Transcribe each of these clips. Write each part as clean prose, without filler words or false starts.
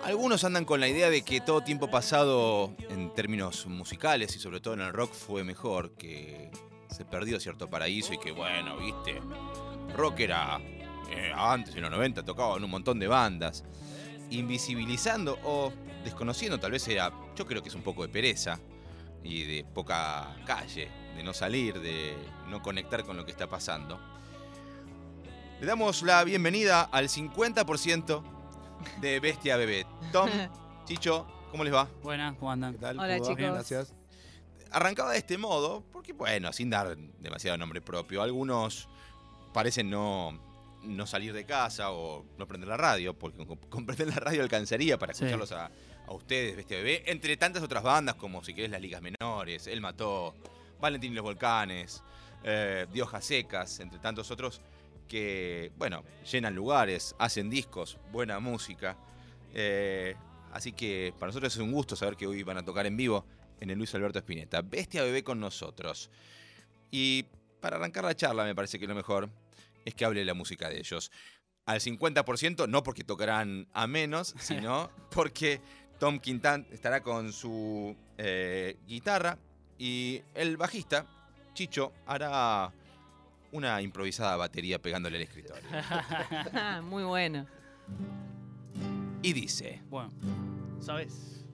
Algunos andan con la idea de que todo tiempo pasado en términos musicales y sobre todo en el rock fue mejor, que se perdió cierto paraíso y que bueno, viste, rock era antes en los 90 tocaba en un montón de bandas, invisibilizando o desconociendo, tal vez era, yo creo que es un poco de pereza y de poca calle, de no salir, de no conectar con lo que está pasando. Le damos la bienvenida al 50% de Bestia Bebé. Tom, Chicho, ¿cómo les va? Buenas, ¿cómo andan? ¿Qué tal? Hola, ¿Cómo va? chicos. Bien, gracias. Arrancaba de este modo, porque bueno, sin dar demasiado nombre propio, algunos parecen no salir de casa o no prender la radio, porque con prender la radio alcanzaría para Sí. escucharlos a ustedes, Bestia Bebé, entre tantas otras bandas como si querés las Ligas Menores, El Mató, Valentín y los Volcanes, De Hojas Secas, entre tantos otros que, bueno, llenan lugares, hacen discos, buena música. Así que para nosotros es un gusto saber que hoy van a tocar en vivo en el Luis Alberto Spinetta. Bestia Bebé con nosotros. Y para arrancar la charla me parece que lo mejor es que hable la música de ellos. Al 50%, no porque tocarán a menos, sino porque Tom Quintán estará con su guitarra y el bajista, Chicho, hará una improvisada batería pegándole al escritorio. Muy bueno. Y dice... Bueno, ¿sabes?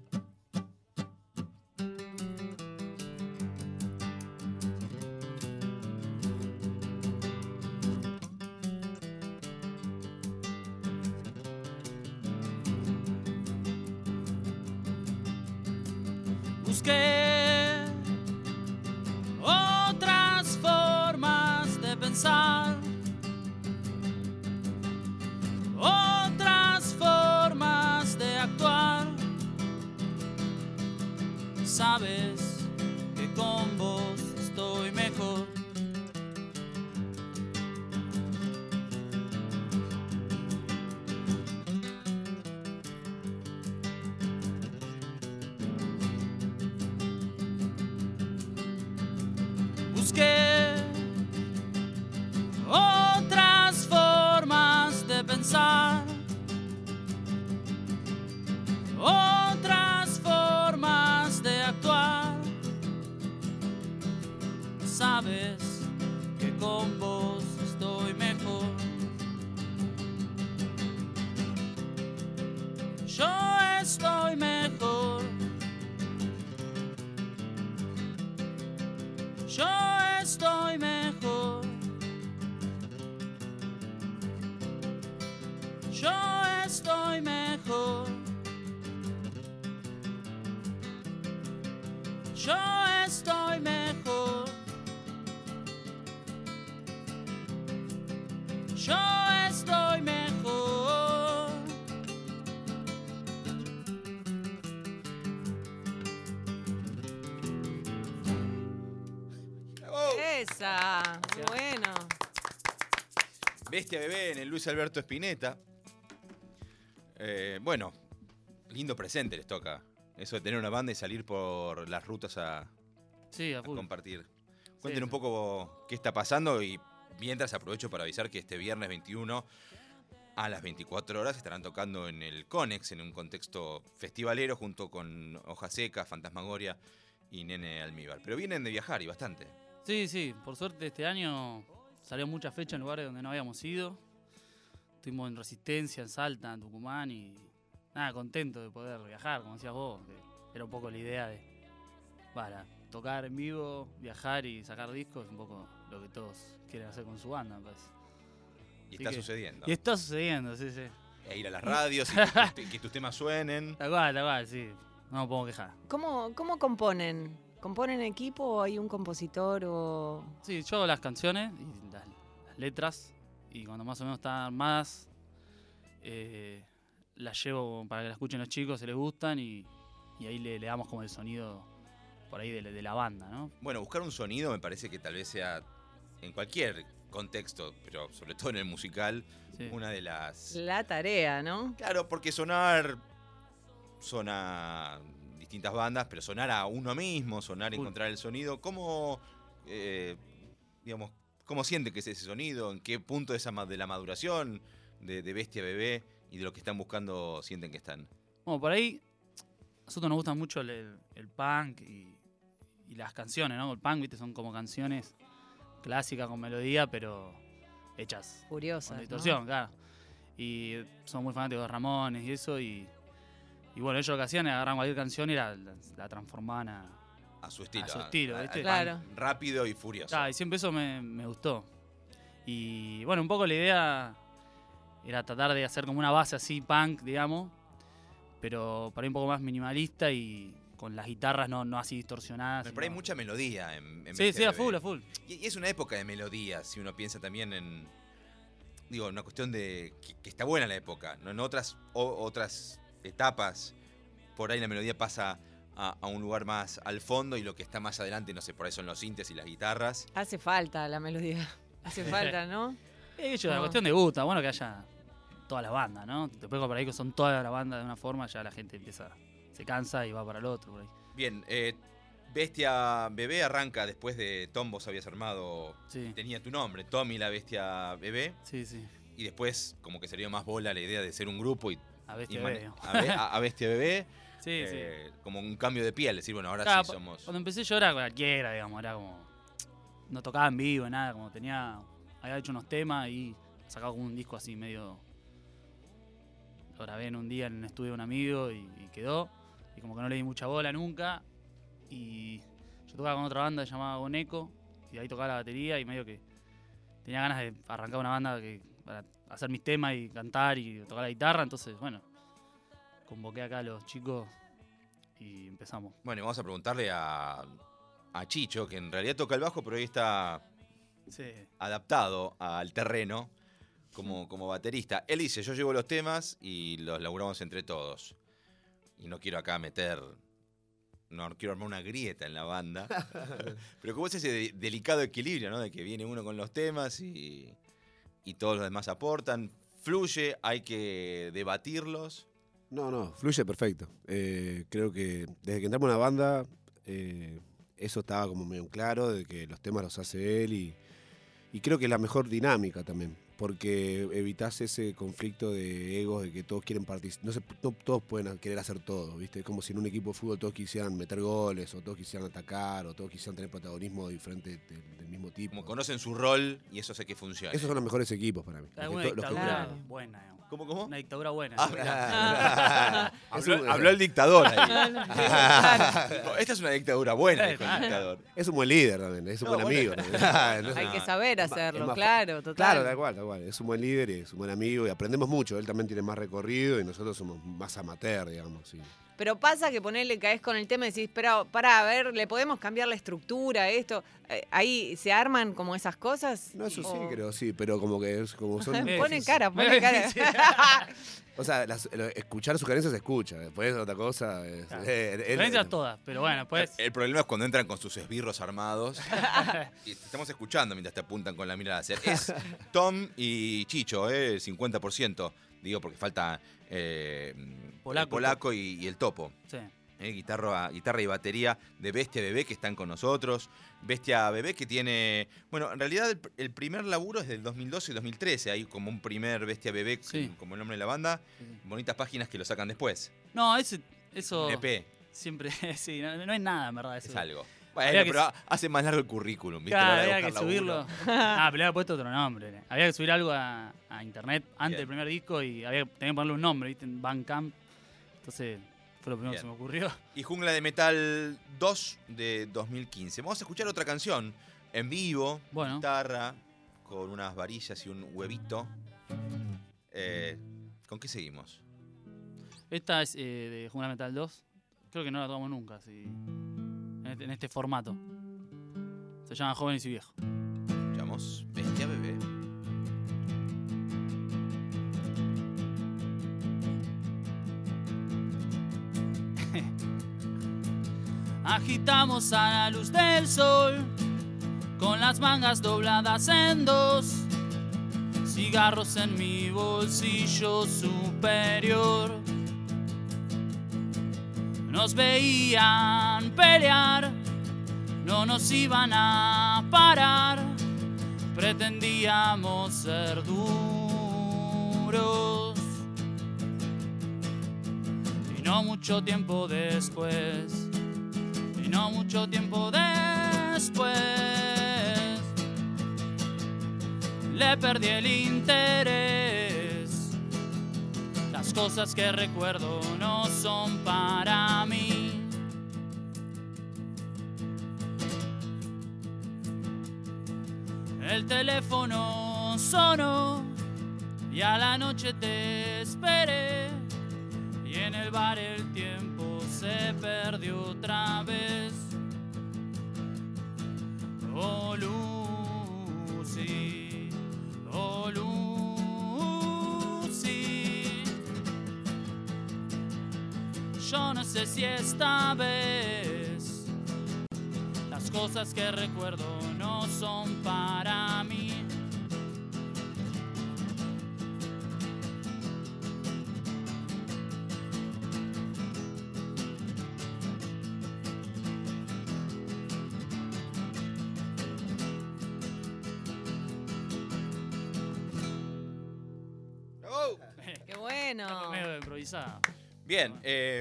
Busqué otras formas de pensar, otras formas de actuar. Sabes que con vos estoy mejor. Busqué otras formas de pensar, otras formas de actuar. Sabes que con vos estoy mejor. Yo estoy mejor. Yo estoy mejor. Yo estoy mejor. Yo estoy mejor. Yo estoy mejor. Esa. Muy bueno. Bestia Bebé en el Luis Alberto Spinetta. Bueno, lindo presente les toca. Eso de tener una banda y salir por las rutas a Sí, a full. compartir. Cuenten Sí, un poco qué está pasando y mientras aprovecho para avisar que este viernes 21 a las 24 horas estarán tocando en el Conex en un contexto festivalero junto con Hojas Secas, Fantasmagoria y Nene Almíbar. Pero vienen de viajar y bastante. Sí, por suerte este año salió mucha fecha en lugares donde no habíamos ido. Estuvimos en Resistencia, en Salta, en Tucumán y nada, contento de poder viajar, como decías vos, que era un poco la idea de para tocar en vivo, viajar y sacar discos, un poco lo que todos quieren hacer con su banda, me parece. Y Así está que- sucediendo. Y está sucediendo, sí. E ir a las radios, y que tus temas suenen. Tal cual, sí. No me puedo quejar. ¿Cómo componen? ¿Componen equipo o hay un compositor o...? Sí, yo hago las canciones y las letras y cuando más o menos están armadas las llevo para que las escuchen los chicos, se les gustan y ahí le damos como el sonido por ahí de la banda, ¿no? Bueno, buscar un sonido me parece que tal vez sea en cualquier contexto, pero sobre todo en el musical, Sí. una de las... La tarea, ¿no? Claro, porque suena distintas bandas, pero sonar a uno mismo, sonar, Full. encontrar el sonido, ¿cómo, cómo siente que es ese sonido? ¿En qué punto de la maduración de Bestia Bebé y de lo que están buscando sienten que están? Bueno, por ahí, a nosotros nos gusta mucho el punk y las canciones, ¿no? El punk, viste, son como canciones clásicas con melodía, pero hechas Furiosas, con ¿no? distorsión, claro. Y son muy fanáticos de Ramones y eso, y bueno, ellos lo que hacían era agarraban cualquier canción y la transformaban A su estilo. A su estilo, al ¿viste? punk Claro. rápido y furioso. y siempre eso me gustó. Y bueno, un poco la idea era tratar de hacer como una base así, punk, digamos, pero para ahí un poco más minimalista y con las guitarras no así distorsionadas. Pero hay sino- mucha melodía en Sí, BTV. a full. Y es una época de melodías, si uno piensa también en... Digo, una cuestión de... que está buena la época, ¿no? En otras etapas, por ahí la melodía pasa a un lugar más al fondo y lo que está más adelante, no sé, por ahí son los sintes y las guitarras. Hace falta la melodía. Hace falta, ¿no? Hecho, la No. cuestión de gusto, bueno que haya todas las bandas, ¿no? Después por ahí que son todas las bandas de una forma, ya la gente se cansa y va para el otro por ahí. Bien, Bestia Bebé arranca después de Tom, vos habías armado, Sí, tenía tu nombre, Tommy la Bestia Bebé, sí. y después como que se le dio más bola la idea de ser un grupo y A Bestia y Bebé. a Bestia Bebé, Sí. como un cambio de piel, decir, bueno, ahora Claro, sí somos... Cuando empecé yo era cualquiera, digamos, era como... No tocaba en vivo, nada, como había hecho unos temas y sacaba como un disco así medio... Lo grabé en un día en un estudio de un amigo y quedó. Y como que no le di mucha bola nunca. Y yo tocaba con otra banda llamada Boneco y ahí tocaba la batería y medio que tenía ganas de arrancar una banda para hacer mis temas y cantar y tocar la guitarra. Entonces, bueno, convoqué acá a los chicos y empezamos. Bueno, y vamos a preguntarle a Chicho, que en realidad toca el bajo, pero hoy está Sí. adaptado al terreno como baterista. Él dice, yo llevo los temas y los laburamos entre todos. Y no quiero acá no quiero armar una grieta en la banda. Pero como es ese delicado equilibrio, ¿no? De que viene uno con los temas y todos los demás aportan. Fluye, hay que debatirlos. No, fluye perfecto. Creo que desde que entramos en la banda, eso estaba como medio claro, de que los temas los hace él y creo que es la mejor dinámica también, porque evitás ese conflicto de egos, de que todos quieren participar, no todos pueden querer hacer todo, ¿viste? Es como si en un equipo de fútbol todos quisieran meter goles, o todos quisieran atacar, o todos quisieran tener protagonismo diferente del mismo tipo. Como conocen su rol y eso hace que funcione. Esos son los mejores equipos para mí. Alguna Los que- dictadura Claro. buena, digamos. ¿Cómo? Una dictadura buena. Ah, ¿sí? mirá. Eso- habló el dictador ahí. Claro. Esta es una dictadura buena, dijo el Claro. dictador. Es un buen líder también, es un No, buen bueno. amigo también. No es Hay una- que saber es hacerlo, más- claro, total. Claro, tal cual. Es un buen líder y es un buen amigo y aprendemos mucho. Él también tiene más recorrido y nosotros somos más amateur, digamos. Sí. Pero pasa que ponerle, caes con el tema y decís, pero pará, a ver, ¿le podemos cambiar la estructura, esto? Ahí se arman como esas cosas. No, eso sí, O- creo, sí, pero como que es como son. Eh, Pone sí, cara, sí. pone cara. Sí. O sea, escuchar sugerencias se escucha. Después otra cosa. Claro. Él- Diferencias todas, pero bueno, pues. El problema es cuando entran con sus esbirros armados. Y te estamos escuchando mientras te apuntan con la mira láser. Es Tom y Chicho, el 50%. Digo, porque falta Polaco. el polaco y el topo. Sí. Guitarra y batería de Bestia Bebé que están con nosotros. Bestia Bebé que tiene... Bueno, en realidad el primer laburo es del 2012 y 2013. Hay como un primer Bestia Bebé, Sí. como el nombre de la banda. Bonitas páginas que lo sacan después. No, eso Un EP, siempre, sí, no es nada, en verdad. Eso. es algo. Había Bueno, que- pero hace más largo el currículum, ¿viste? Claro, A la hora de había que buscar subirlo. laburo. Pero le había puesto otro nombre. Había que subir algo a internet antes Bien. del primer disco y tenía que ponerle un nombre, ¿viste? En Bandcamp. Entonces fue lo primero Bien. que se me ocurrió. Y Jungla de Metal 2 de 2015. Vamos a escuchar otra canción en vivo, Bueno. guitarra, con unas varillas y un huevito. ¿Con qué seguimos? Esta es de Jungla Metal 2. Creo que no la tocamos nunca, así, en este formato. Se llama Jóvenes y Viejos. Escuchamos Bestia Bebé. Agitamos a la luz del sol, con las mangas dobladas en dos, cigarros en mi bolsillo superior. Nos veían pelear, no nos iban a parar, pretendíamos ser duros. no mucho tiempo después, y no mucho tiempo después, le perdí el interés. Las cosas que recuerdo no son para mí. El teléfono sonó y a la noche te esperé, y en el bar el tiempo se perdió otra vez. Oh Lucy, oh Lucy, yo no sé si esta vez las cosas que recuerdo no son para mí. Qué bueno. Medio improvisado. Bien.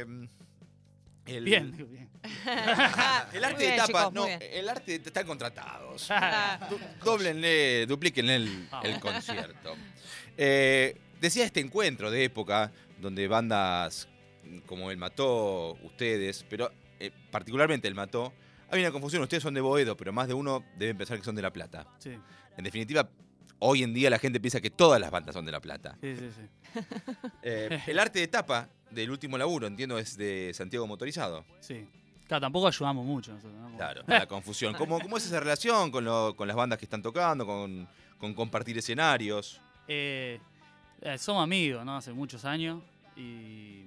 Bien, digo, bien. El arte Muy bien, de tapa, chicos, no, muy bien. el arte están contratados. Ah, Dóblenle, duplíquenle el concierto. Decía este encuentro de época donde bandas como El Mató, ustedes, pero particularmente El Mató, hay una confusión. Ustedes son de Boedo, pero más de uno deben pensar que son de La Plata. Sí, En definitiva, hoy en día la gente piensa que todas las bandas son de La Plata. sí, sí, sí. El arte de tapa del último laburo, entiendo, es de Santiago Motorizado. Sí. Claro, tampoco ayudamos mucho nosotros, ¿no? Claro, la confusión. ¿Cómo es esa relación con las bandas que están tocando, con compartir escenarios? Somos amigos, ¿no? Hace muchos años y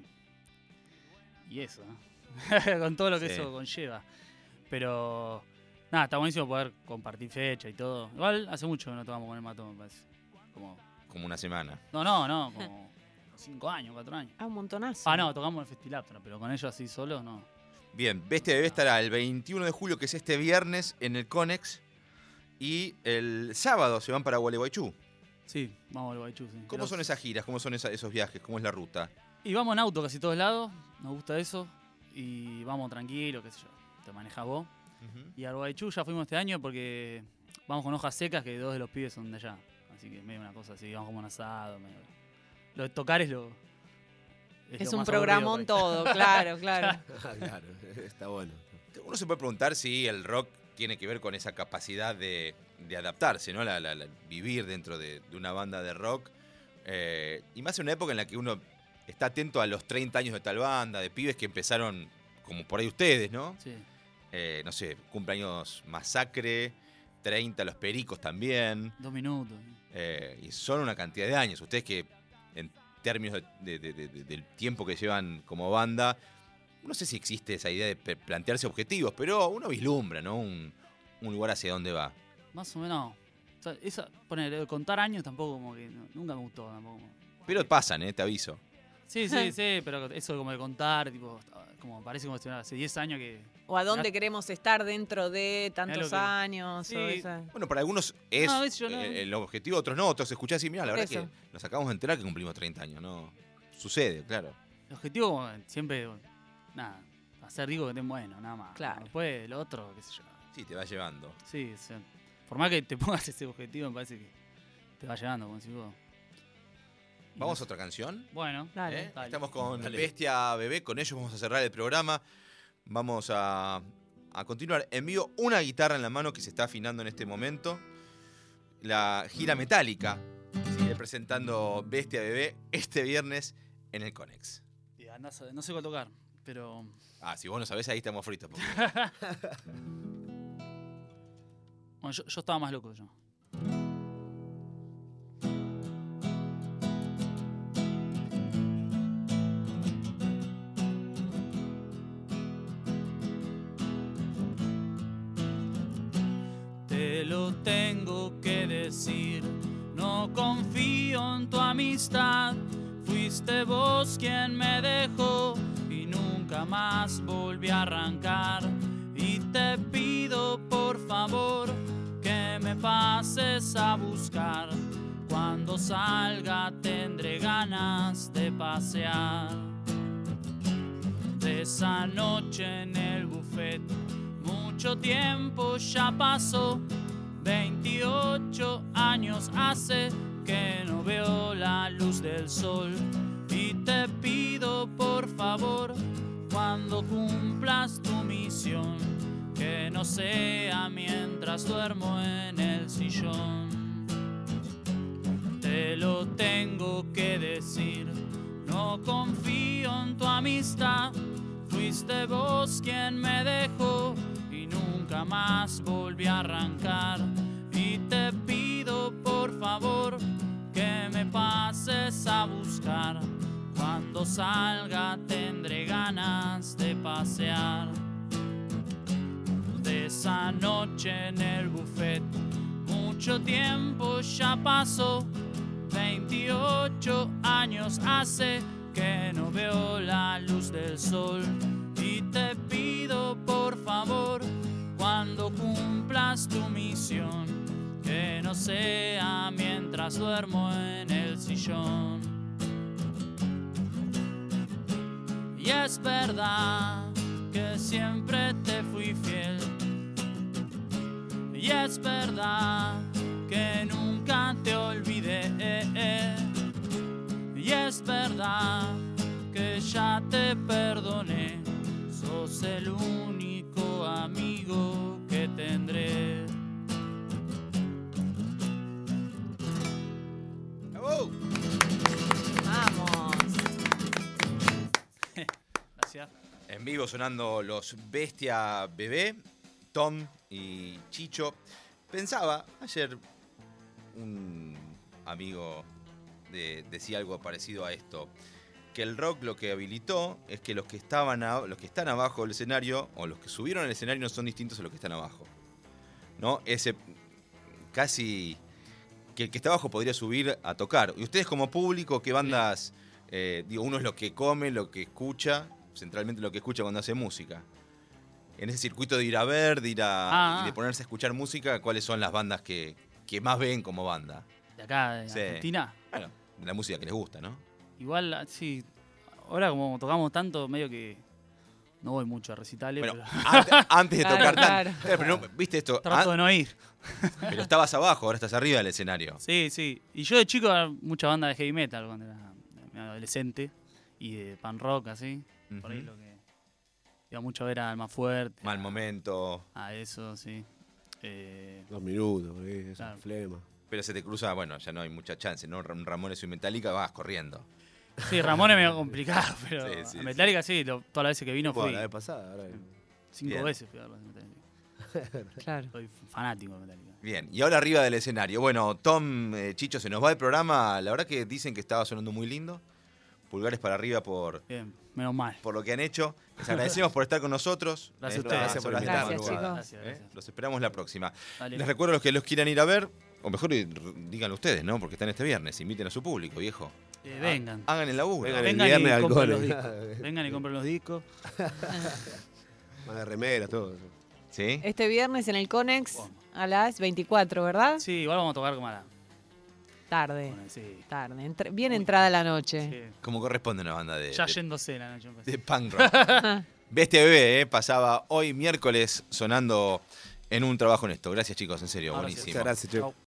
eso, ¿no? Con todo lo que Sí. eso conlleva. Pero nada, está buenísimo poder compartir fecha y todo. Igual hace mucho que no tocamos con El Mató, me parece. Como Una semana. No, como 5 años, 4 años. un montonazo. Ah, no, tocamos en el Festilaptra, pero con ellos así solos no. Bien, Bestia Bebé estará el 21 de julio, que es este viernes, en el Conex. Y el sábado se van para Gualeguaychú. Sí, vamos al Guaychú, sí. ¿Cómo son esas giras? ¿Cómo son esos viajes? ¿Cómo es la ruta? Y vamos en auto casi todos lados, nos gusta eso. Y vamos tranquilos, qué sé yo, te manejas vos. Y al Guaychú ya fuimos este año porque vamos con Hojas Secas, que 2 de los pibes son de allá. Así que medio una cosa así, vamos como un asado. Medio... Lo de tocar es lo... Es lo un más programón aburrido, todo, claro, claro. Claro, está bueno. Uno se puede preguntar si el rock tiene que ver con esa capacidad de adaptarse, ¿no? La vivir dentro de una banda de rock. Y más en una época en la que uno está atento a los 30 años de tal banda, de pibes que empezaron como por ahí ustedes, ¿no? Sí. No sé, cumpleaños Masacre, 30 Los Pericos también. 2 minutos. Y son una cantidad de años. Ustedes que en términos del tiempo que llevan como banda, no sé si existe esa idea de plantearse objetivos, pero uno vislumbra, ¿no? Un lugar hacia dónde va. Más o menos. O sea, contar años tampoco como que nunca me gustó tampoco. Pero pasan, te aviso. Sí, pero eso como de contar, tipo, como parece como si estuviera hace 10 años que... O a dónde queremos estar dentro de tantos que- años. Sí. O esa... Bueno, para algunos es No, a veces yo no. el objetivo, otros no. Otros escuchás así, mirá, la Por verdad eso. que nos acabamos de enterar que cumplimos 30 años, ¿no? Sucede, claro. El objetivo como siempre, nada, hacer digo que estén buenos, nada más. Claro. Después lo otro, qué sé yo. Sí, te va llevando. Sí, o sea, por más que te pongas ese objetivo, me parece que te va llevando, como decís vos. Y ¿Vamos no a otra canción? sé. Bueno, Dale. dale. Estamos con Dale. Bestia Bebé, con ellos vamos a cerrar el programa. Vamos a continuar. Envío una guitarra en la mano que se está afinando en este momento. La gira metálica sigue presentando Bestia Bebé este viernes en el Conex. Y andás no sé cuál tocar, pero... Ah, si vos no sabés, ahí estamos fritos. porque- Bueno, yo estaba más loco yo. Te lo tengo que decir, no confío en tu amistad. Fuiste vos quien me dejó y nunca más volví a arrancar. Y te pido por favor que me pases a buscar. Cuando salga tendré ganas de pasear. De esa noche en el buffet, mucho tiempo ya pasó. 28 años hace que no veo la luz del sol. Y te pido por favor, cuando cumplas tu misión, que no sea mientras duermo en el sillón. Te lo tengo que decir, no confío en tu amistad. Fuiste vos quien me dejó y nunca más volví a arrancar. Y te pido por favor que me pases a buscar. Cuando salga tendré ganas de pasear. De esa noche en el buffet, mucho tiempo ya pasó. 28 años hace que no veo la luz del sol. Y te pido por favor, cuando cumplas tu misión, que no sea mientras duermo en el sillón. Y es verdad que siempre te fui fiel. Y es verdad que nunca te olvidé. Y es verdad que ya te perdoné. Sos el único amigo que tendré. ¡Bravo! Vamos. Gracias. En vivo sonando los Bestia Bebé, Tom y Chicho. Pensaba, ayer un amigo decía algo parecido a esto, que el rock lo que habilitó es que los que están abajo del escenario, o los que subieron al escenario, no son distintos a los que están abajo, ¿no? Ese casi que el que está abajo podría subir a tocar. Y ustedes como público, ¿qué bandas? Uno es lo que come, lo que escucha, centralmente lo que escucha cuando hace música. En ese circuito de ir a ver, y de ponerse a escuchar música, ¿cuáles son las bandas que más ven como banda? De acá, de Sí. Argentina. Bueno, la música que les gusta, ¿no? Igual, sí, ahora como tocamos tanto, medio que no voy mucho a recitales, Bueno, pero antes de Claro, tocar claro. pero no, ¿viste esto? trato de no ir. Pero estabas abajo, ahora estás arriba del escenario. Sí, sí. Y yo de chico era mucha banda de heavy metal cuando era adolescente. Y de pan rock, así. Por ahí Ujú. lo que iba mucho a ver a Alma Fuerte. Mal momento. A eso, sí. 2 minutos, por ahí, esa Claro. flema. Pero se te cruza, bueno, ya no hay mucha chance, ¿no? Ramones y Metallica vas corriendo. Sí, Ramón es medio complicado, pero Sí, sí, a Metallica sí, todas las veces que vino Bueno, fui. la vez pasada, ahora. 5 Bien. veces fui a verlo de Metallica. Claro. Soy fanático de Metallica. Bien, y ahora arriba del escenario. Bueno, Tom, Chicho, se nos va el programa. La verdad que dicen que estaba sonando muy lindo. Pulgares para arriba por Bien, menos mal. lo que han hecho. Les agradecemos por estar con nosotros. Gracias a en ustedes. estas Gracias por horas de la invitarnos. Gracias, madrugada. chicos. Gracias. Los esperamos la próxima. Dale. Les recuerdo a los que los quieran ir a ver, o mejor díganlo ustedes, ¿no? Porque están este viernes. Inviten a su público, viejo. Vengan. Hagan el laburo. Vengan Vengan el viernes y al compren los Core. discos. Vengan y compren los discos. Más de remeras, todo. ¿Sí? Este viernes en el Conex Bueno. a las 24, ¿verdad? Sí, igual vamos a tocar como a la... Tarde. bueno, sí. Tarde. Bien entrada la noche. Sí. Como corresponde a una banda Ya yéndose la noche. me parece. de punk rock. Bestia Bebé, pasaba hoy miércoles sonando en un trabajo honesto. Gracias, chicos, en serio, Ahora sí. buenísimo. Muchas gracias, che. Chau.